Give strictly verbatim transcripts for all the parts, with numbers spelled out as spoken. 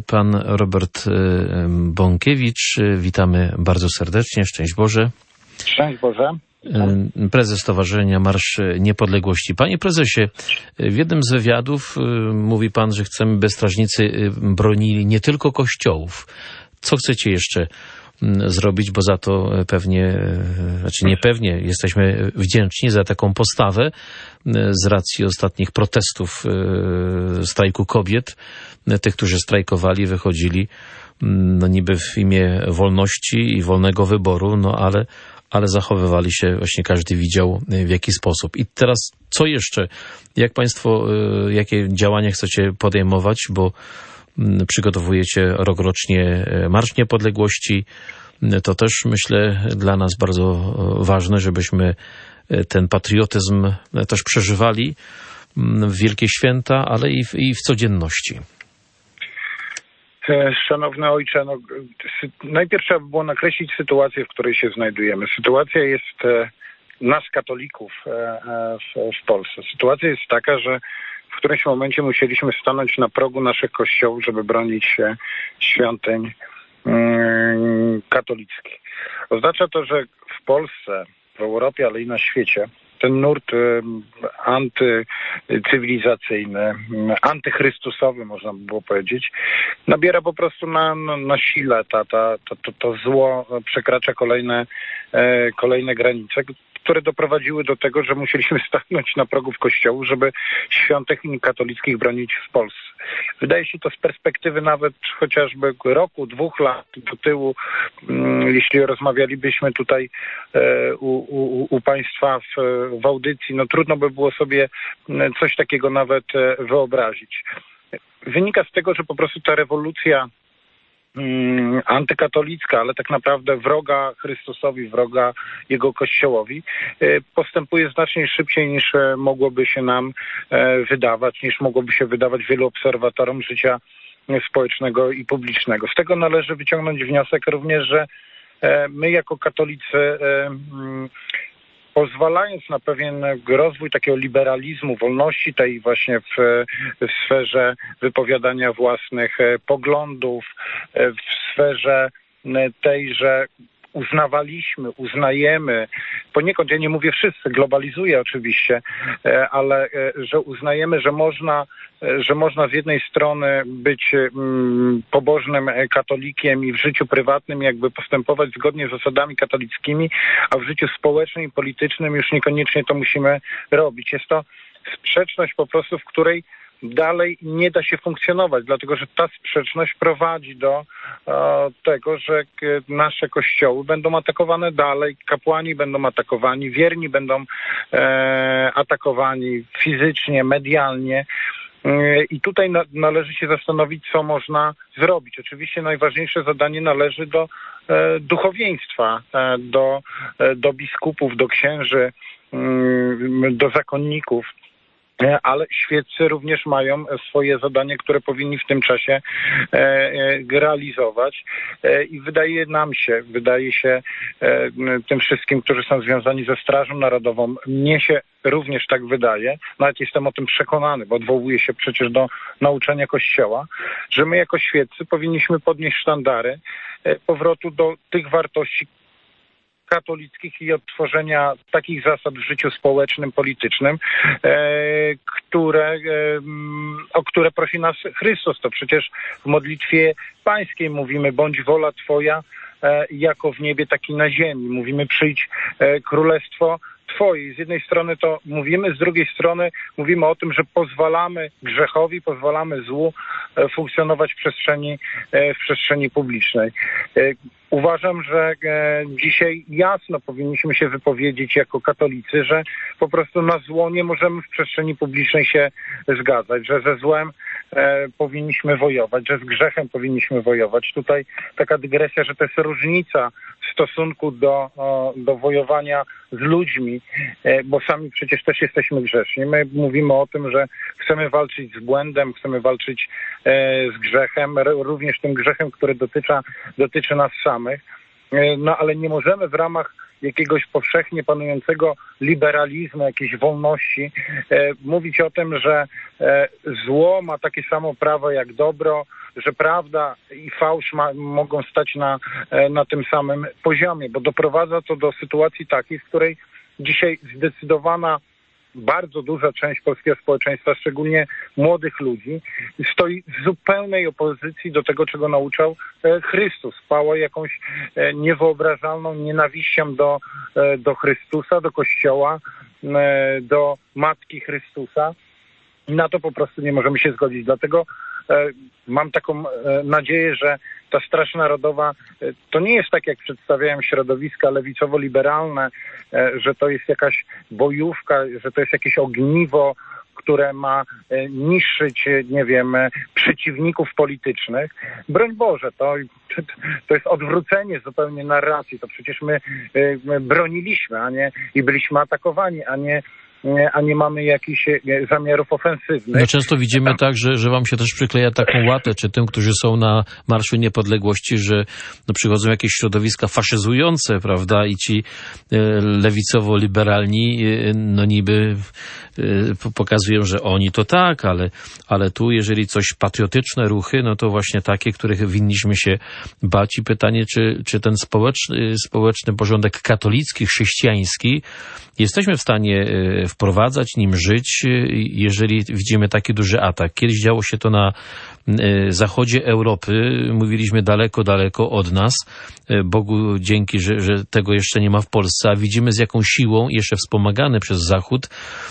Pan Robert Bąkiewicz. Witamy bardzo serdecznie. Szczęść Boże. Szczęść Boże. Prezes Stowarzyszenia Marsz Niepodległości. Panie prezesie, w jednym z wywiadów mówi pan, że chcemy, by strażnicy bronili nie tylko kościołów. Co chcecie jeszcze zrobić, bo za to pewnie, znaczy niepewnie, jesteśmy wdzięczni za taką postawę z racji ostatnich protestów, strajku kobiet, tych, którzy strajkowali, wychodzili no niby w imię wolności i wolnego wyboru, no ale, ale zachowywali się, właśnie każdy widział w jaki sposób. I teraz co jeszcze? Jak państwo, jakie działania chcecie podejmować, bo przygotowujecie rokrocznie Marsz Niepodległości. To też, myślę, dla nas bardzo ważne, żebyśmy ten patriotyzm też przeżywali w wielkie święta, ale i w, i w codzienności. Szanowny ojcze, no, najpierw trzeba by było nakreślić sytuację, w której się znajdujemy. Sytuacja jest nas, katolików w, w Polsce. Sytuacja jest taka, że w którymś momencie musieliśmy stanąć na progu naszych kościołów, żeby bronić się świątyń yy, katolickich. Oznacza to, że w Polsce, w Europie, ale i na świecie ten nurt yy, antycywilizacyjny, yy, antychrystusowy, można by było powiedzieć, nabiera po prostu na, na, na sile. Ta, ta, to, to, to zło przekracza kolejne, yy, kolejne granice, które doprowadziły do tego, że musieliśmy stanąć na progu kościołów, żeby świątyń katolickich bronić w Polsce. Wydaje się to z perspektywy nawet chociażby roku, dwóch lat do tyłu, jeśli rozmawialibyśmy tutaj u, u, u państwa w, w audycji, no trudno by było sobie coś takiego nawet wyobrazić. Wynika z tego, że po prostu ta rewolucja antykatolicka, ale tak naprawdę wroga Chrystusowi, wroga Jego Kościołowi, postępuje znacznie szybciej niż mogłoby się nam wydawać, niż mogłoby się wydawać wielu obserwatorom życia społecznego i publicznego. Z tego należy wyciągnąć wniosek również, że my jako katolicy, pozwalając na pewien rozwój takiego liberalizmu, wolności tej właśnie w, w sferze wypowiadania własnych poglądów, w sferze tej, że uznawaliśmy, uznajemy, poniekąd, ja nie mówię wszyscy, globalizuję oczywiście, ale że uznajemy, że można, że można z jednej strony być pobożnym katolikiem i w życiu prywatnym jakby postępować zgodnie z zasadami katolickimi, a w życiu społecznym i politycznym już niekoniecznie to musimy robić. Jest to sprzeczność po prostu, w której dalej nie da się funkcjonować, dlatego że ta sprzeczność prowadzi do e, tego, że nasze kościoły będą atakowane dalej, kapłani będą atakowani, wierni będą e, atakowani fizycznie, medialnie. I tutaj na, należy się zastanowić, co można zrobić. Oczywiście najważniejsze zadanie należy do e, duchowieństwa, e, do, e, do biskupów, do księży, e, do zakonników. Ale świeccy również mają swoje zadanie, które powinni w tym czasie realizować i wydaje nam się, wydaje się tym wszystkim, którzy są związani ze Strażą Narodową, mnie się również tak wydaje, nawet jestem o tym przekonany, bo odwołuję się przecież do nauczania Kościoła, że my jako świeccy powinniśmy podnieść sztandary powrotu do tych wartości katolickich i odtworzenia takich zasad w życiu społecznym, politycznym, e, które, e, o które prosi nas Chrystus. To przecież w modlitwie pańskiej mówimy, bądź wola Twoja e, jako w niebie, tak i na ziemi. Mówimy, przyjdź e, królestwo Twoje. Z jednej strony to mówimy, z drugiej strony mówimy o tym, że pozwalamy grzechowi, pozwalamy złu e, funkcjonować w przestrzeni, e, w przestrzeni publicznej. E, Uważam, że e, dzisiaj jasno powinniśmy się wypowiedzieć jako katolicy, że po prostu na zło nie możemy w przestrzeni publicznej się zgadzać, że ze złem e, powinniśmy wojować, że z grzechem powinniśmy wojować. Tutaj taka dygresja, że to jest różnica w stosunku do, o, do wojowania z ludźmi, e, bo sami przecież też jesteśmy grzeszni. My mówimy o tym, że chcemy walczyć z błędem, chcemy walczyć e, z grzechem, również tym grzechem, który dotyczy, dotyczy nas samych. No ale nie możemy w ramach jakiegoś powszechnie panującego liberalizmu, jakiejś wolności, e, mówić o tym, że e, zło ma takie samo prawo jak dobro, że prawda i fałsz ma, mogą stać na, e, na tym samym poziomie, bo doprowadza to do sytuacji takiej, w której dzisiaj zdecydowana bardzo duża część polskiego społeczeństwa, szczególnie młodych ludzi, stoi w zupełnej opozycji do tego, czego nauczał Chrystus. Pała jakąś niewyobrażalną nienawiścią do, do Chrystusa, do Kościoła, do Matki Chrystusa. I na to po prostu nie możemy się zgodzić. Dlatego mam taką nadzieję, że ta Straż Narodowa to nie jest tak, jak przedstawiają środowiska lewicowo-liberalne, że to jest jakaś bojówka, że to jest jakieś ogniwo, które ma niszczyć, nie wiem, przeciwników politycznych. Broń Boże, to, to jest odwrócenie zupełnie narracji. To przecież my, my broniliśmy, a nie i byliśmy atakowani, a nie a nie mamy jakichś zamiarów ofensywnych. No często widzimy Tam. tak, że, że wam się też przykleja taką łatę, czy tym, którzy są na Marszu Niepodległości, że no, przychodzą jakieś środowiska faszyzujące, prawda, i ci e, lewicowo-liberalni e, no niby e, pokazują, że oni to tak, ale, ale tu jeżeli coś patriotyczne ruchy, no to właśnie takie, których winniśmy się bać i pytanie, czy, czy ten społeczny, społeczny porządek katolicki, chrześcijański jesteśmy w stanie wprowadzać, nim żyć, jeżeli widzimy taki duży atak. Kiedyś działo się to na zachodzie Europy, mówiliśmy daleko, daleko od nas. Bogu dzięki, że, że tego jeszcze nie ma w Polsce, a widzimy z jaką siłą, jeszcze wspomagane przez Zachód,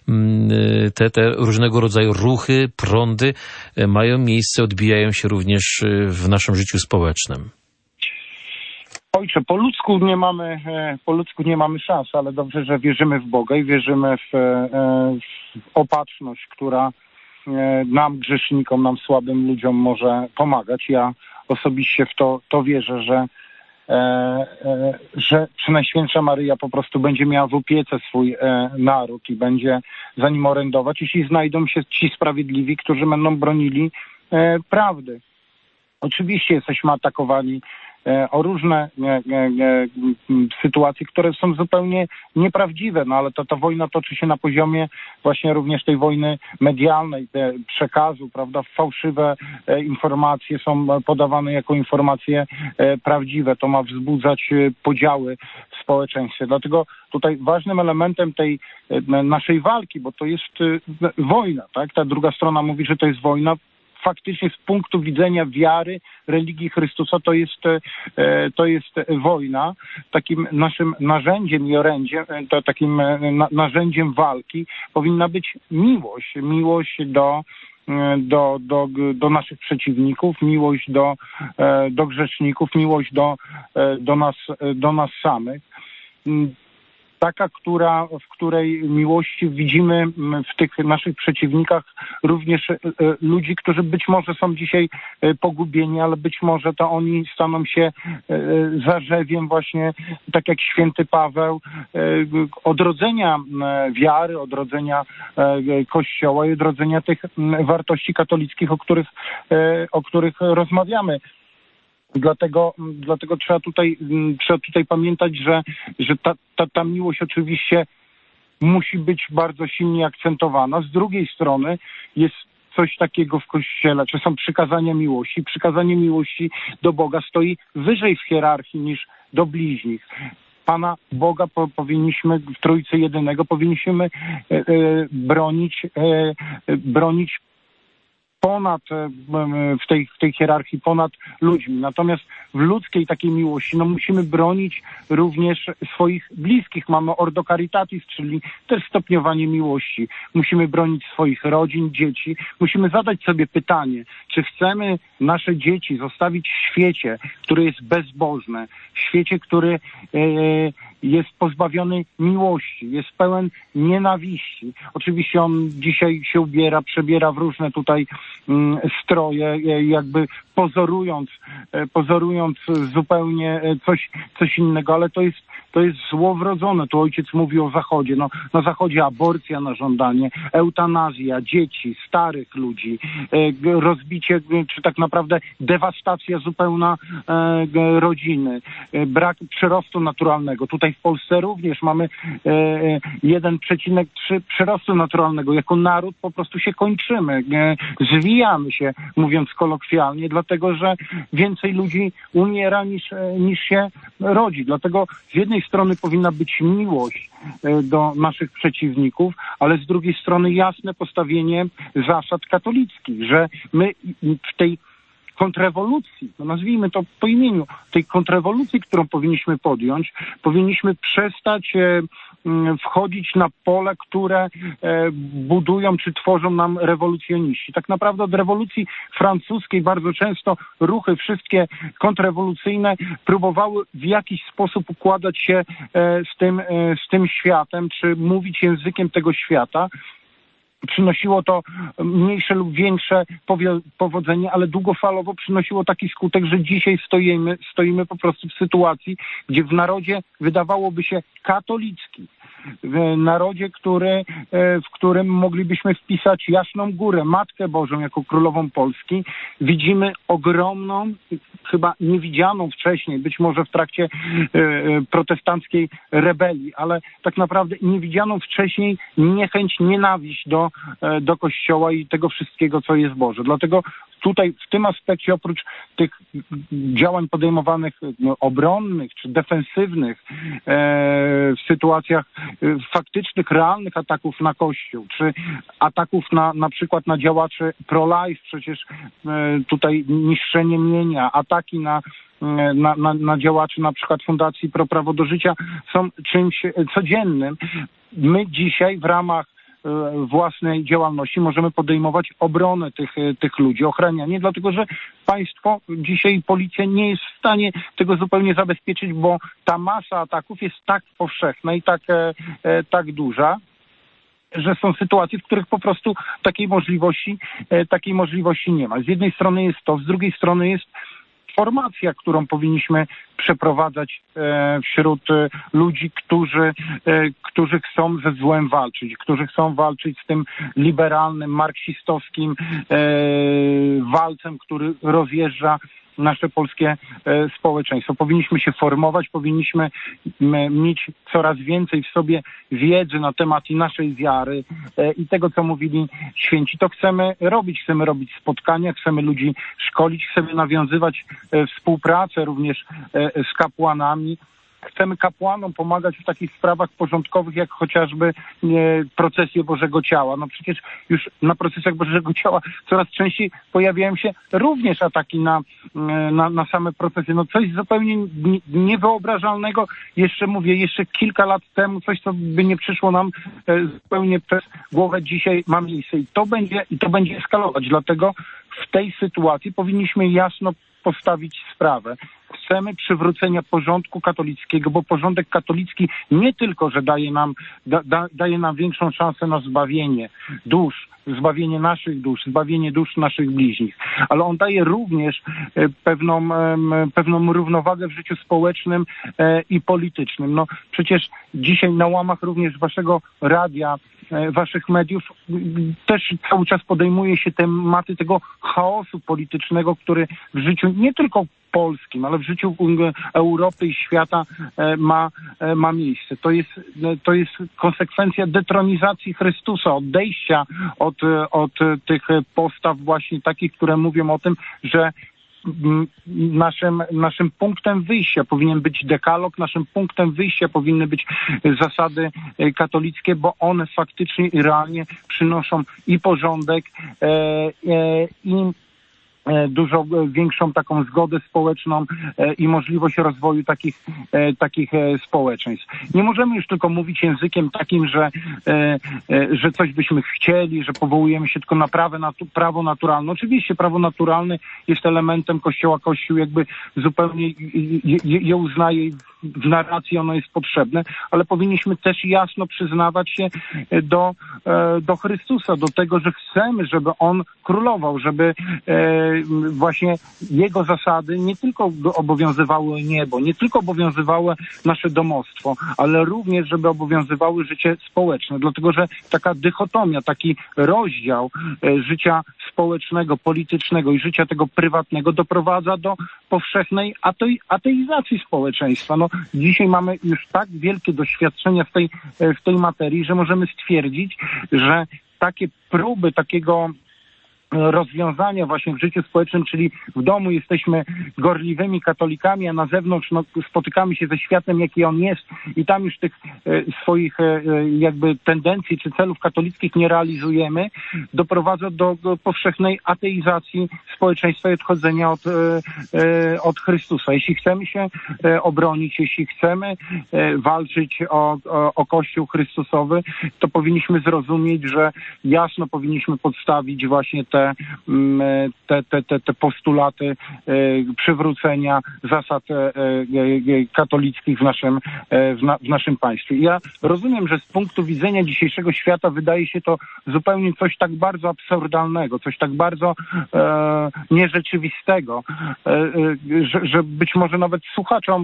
te, te różnego rodzaju ruchy, prądy mają miejsce, odbijają się również w naszym życiu społecznym. Ojcze, po ludzku nie mamy, po ludzku nie mamy szans, ale dobrze, że wierzymy w Boga i wierzymy w, w opatrzność, która nam, grzesznikom, nam słabym ludziom może pomagać. Ja osobiście w to, to wierzę, że, że Przenajświętsza Maryja po prostu będzie miała w opiece swój naród i będzie za nim orędować, jeśli znajdą się ci sprawiedliwi, którzy będą bronili prawdy. Oczywiście jesteśmy atakowani o różne e, e, sytuacje, które są zupełnie nieprawdziwe, no ale to ta wojna toczy się na poziomie właśnie również tej wojny medialnej, te przekazu, prawda, fałszywe e, informacje są podawane jako informacje e, prawdziwe, to ma wzbudzać e, podziały w społeczeństwie, dlatego tutaj ważnym elementem tej e, naszej walki, bo to jest e, wojna, tak, ta druga strona mówi, że to jest wojna, faktycznie z punktu widzenia wiary, religii Chrystusa to jest, to jest wojna. Takim naszym narzędziem i orędziem, to takim narzędziem walki powinna być miłość. Miłość do, do, do, do naszych przeciwników, miłość do, do grzeszników, miłość do, do, nas, do nas samych. Taka, która, w której miłości widzimy w tych naszych przeciwnikach również ludzi, którzy być może są dzisiaj pogubieni, ale być może to oni staną się zarzewiem właśnie, tak jak święty Paweł, odrodzenia wiary, odrodzenia Kościoła i odrodzenia tych wartości katolickich, o których, o których rozmawiamy. Dlatego, dlatego trzeba tutaj, trzeba tutaj pamiętać, że, że ta, ta, ta miłość oczywiście musi być bardzo silnie akcentowana. Z drugiej strony jest coś takiego w Kościele, czy są przykazania miłości. Przykazanie miłości do Boga stoi wyżej w hierarchii niż do bliźnich. Pana Boga po, powinniśmy, w Trójcy Jedynego, powinniśmy e, e, bronić, e, bronić ponad, w tej, w tej hierarchii, ponad ludźmi. Natomiast w ludzkiej takiej miłości, no musimy bronić również swoich bliskich. Mamy ordo caritatis, czyli też stopniowanie miłości. Musimy bronić swoich rodzin, dzieci. Musimy zadać sobie pytanie, czy chcemy nasze dzieci zostawić w świecie, który jest bezbożny, w świecie, który e, jest pozbawiony miłości, jest pełen nienawiści. Oczywiście on dzisiaj się ubiera, przebiera w różne tutaj mm, stroje, jakby pozorując, pozorując zupełnie coś, coś innego, ale to jest, to jest zło wrodzone. Tu ojciec mówi o Zachodzie. No, na Zachodzie aborcja na żądanie, eutanazja dzieci, starych ludzi, e, rozbicie, czy tak naprawdę dewastacja zupełna e, rodziny, e, brak przyrostu naturalnego. Tutaj w Polsce również mamy e, jeden przecinek trzy przyrostu naturalnego. Jako naród po prostu się kończymy, e, zwijamy się, mówiąc kolokwialnie, dlatego że więcej ludzi umiera niż, niż się rodzi. Dlatego z jednej strony powinna być miłość do naszych przeciwników, ale z drugiej strony jasne postawienie zasad katolickich, że my w tej kontrrewolucji, no nazwijmy to po imieniu, tej kontrrewolucji, którą powinniśmy podjąć, powinniśmy przestać e, wchodzić na pole, które e, budują czy tworzą nam rewolucjoniści. Tak naprawdę od rewolucji francuskiej bardzo często ruchy wszystkie kontrrewolucyjne próbowały w jakiś sposób układać się e, z tym, e, z tym światem, czy mówić językiem tego świata. Przynosiło to mniejsze lub większe powodzenie, ale długofalowo przynosiło taki skutek, że dzisiaj stoimy, stoimy po prostu w sytuacji, gdzie w narodzie wydawałoby się katolicki, w narodzie, który, w którym moglibyśmy wpisać Jasną Górę, Matkę Bożą jako Królową Polski, widzimy ogromną, chyba niewidzianą wcześniej, być może w trakcie protestanckiej rebelii, ale tak naprawdę niewidzianą wcześniej niechęć, nienawiść do, do Kościoła i tego wszystkiego, co jest Boże. Dlatego tutaj w tym aspekcie oprócz tych działań podejmowanych no, obronnych czy defensywnych e, w sytuacjach e, faktycznych, realnych ataków na Kościół, czy ataków na na przykład na działaczy pro-life, przecież e, tutaj niszczenie mienia, ataki na Na, na, na działaczy na przykład Fundacji Pro Prawo do Życia są czymś codziennym. My dzisiaj w ramach własnej działalności możemy podejmować obronę tych, tych ludzi, ochranianie, dlatego że państwo dzisiaj, policja nie jest w stanie tego zupełnie zabezpieczyć, bo ta masa ataków jest tak powszechna i tak, tak duża, że są sytuacje, w których po prostu takiej możliwości, takiej możliwości nie ma. Z jednej strony jest to, z drugiej strony jest formacja, którą powinniśmy przeprowadzać e, wśród e, ludzi, którzy, e, którzy chcą ze złem walczyć, którzy chcą walczyć z tym liberalnym, marksistowskim e, walcem, który rozjeżdża nasze polskie e, społeczeństwo. Powinniśmy się formować, powinniśmy m, mieć coraz więcej w sobie wiedzy na temat i naszej wiary e, i tego, co mówili święci. To chcemy robić. Chcemy robić spotkania, chcemy ludzi szkolić, chcemy nawiązywać e, współpracę również e, z kapłanami. Chcemy kapłanom pomagać w takich sprawach porządkowych, jak chociażby e, procesje Bożego Ciała. No przecież już na procesjach Bożego Ciała coraz częściej pojawiają się również ataki na, na, na same procesje. No coś zupełnie niewyobrażalnego, jeszcze mówię, jeszcze kilka lat temu, coś, co by nie przyszło nam e, zupełnie przez głowę, dzisiaj ma miejsce. I to będzie, i to będzie eskalować. Dlatego w tej sytuacji powinniśmy jasno postawić sprawę. Chcemy przywrócenia porządku katolickiego, bo porządek katolicki nie tylko, że daje nam, da, da, daje nam większą szansę na zbawienie dusz, zbawienie naszych dusz, zbawienie dusz naszych bliźnich, ale on daje również pewną, pewną równowagę w życiu społecznym i politycznym. No przecież dzisiaj na łamach również waszego radia, waszych mediów też cały czas podejmuje się tematy tego chaosu politycznego, który w życiu nie tylko polskim, ale w życiu Europy i świata ma, ma miejsce. To jest, to jest konsekwencja detronizacji Chrystusa, odejścia od, od tych postaw właśnie takich, które mówią o tym, że Naszym, naszym punktem wyjścia powinien być dekalog, naszym punktem wyjścia powinny być zasady katolickie, bo one faktycznie i realnie przynoszą i porządek, e, e, i dużo większą taką zgodę społeczną i możliwość rozwoju takich, takich społeczeństw. Nie możemy już tylko mówić językiem takim, że, że coś byśmy chcieli, że powołujemy się tylko na prawo, na prawo naturalne. Oczywiście prawo naturalne jest elementem Kościoła. Kościół jakby zupełnie je, je uznaje w narracji ono jest potrzebne, ale powinniśmy też jasno przyznawać się do, do Chrystusa, do tego, że chcemy, żeby On królował, żeby właśnie Jego zasady nie tylko obowiązywały niebo, nie tylko obowiązywały nasze domostwo, ale również, żeby obowiązywały życie społeczne, dlatego że taka dychotomia, taki rozdział życia społecznego, politycznego i życia tego prywatnego doprowadza do powszechnej atei- ateizacji społeczeństwa. No, dzisiaj mamy już tak wielkie doświadczenia w tej, w tej materii, że możemy stwierdzić, że takie próby takiego rozwiązania właśnie w życiu społecznym, czyli w domu jesteśmy gorliwymi katolikami, a na zewnątrz no, spotykamy się ze światem, jaki on jest i tam już tych e, swoich e, jakby tendencji czy celów katolickich nie realizujemy, doprowadza do, do powszechnej ateizacji społeczeństwa i odchodzenia od, e, e, od Chrystusa. Jeśli chcemy się e, obronić, jeśli chcemy e, walczyć o, o, o Kościół Chrystusowy, to powinniśmy zrozumieć, że jasno powinniśmy podstawić właśnie te Te, te, te, te postulaty e, przywrócenia zasad e, e, katolickich w naszym, e, w, na, w naszym państwie. Ja rozumiem, że z punktu widzenia dzisiejszego świata wydaje się to zupełnie coś tak bardzo absurdalnego, coś tak bardzo e, nierzeczywistego, e, e, że, że być może nawet słuchaczom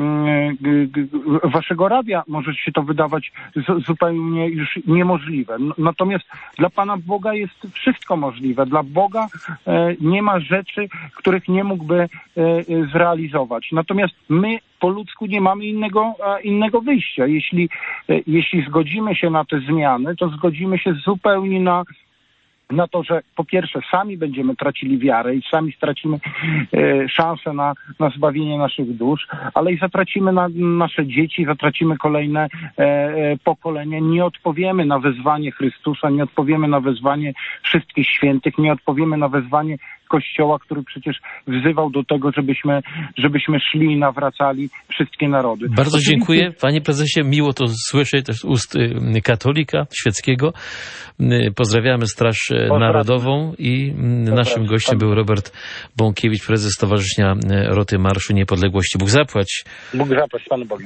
waszego radia może się to wydawać z, zupełnie już niemożliwe. Natomiast dla Pana Boga jest wszystko możliwe. Dla Boga e, nie ma rzeczy, których nie mógłby e, zrealizować. Natomiast my po ludzku nie mamy innego, e, innego wyjścia. Jeśli, e, jeśli zgodzimy się na te zmiany, to zgodzimy się zupełnie na na to, że po pierwsze sami będziemy tracili wiarę i sami stracimy e, szansę na, na zbawienie naszych dusz, ale i zatracimy na, nasze dzieci, zatracimy kolejne e, e, pokolenia. Nie odpowiemy na wezwanie Chrystusa, nie odpowiemy na wezwanie wszystkich świętych, nie odpowiemy na wezwanie Kościoła, który przecież wzywał do tego, żebyśmy, żebyśmy szli i nawracali wszystkie narody. Bardzo Oczywiście... dziękuję. Panie prezesie, miło to słyszeć też z ust katolika świeckiego. Pozdrawiamy Straż Pozdrawiam. Narodową i Pozdrawiam. Naszym gościem był Robert Bąkiewicz, prezes Stowarzyszenia Roty Marszu Niepodległości. Bóg zapłać. Bóg zapłać, Panu Bogiem.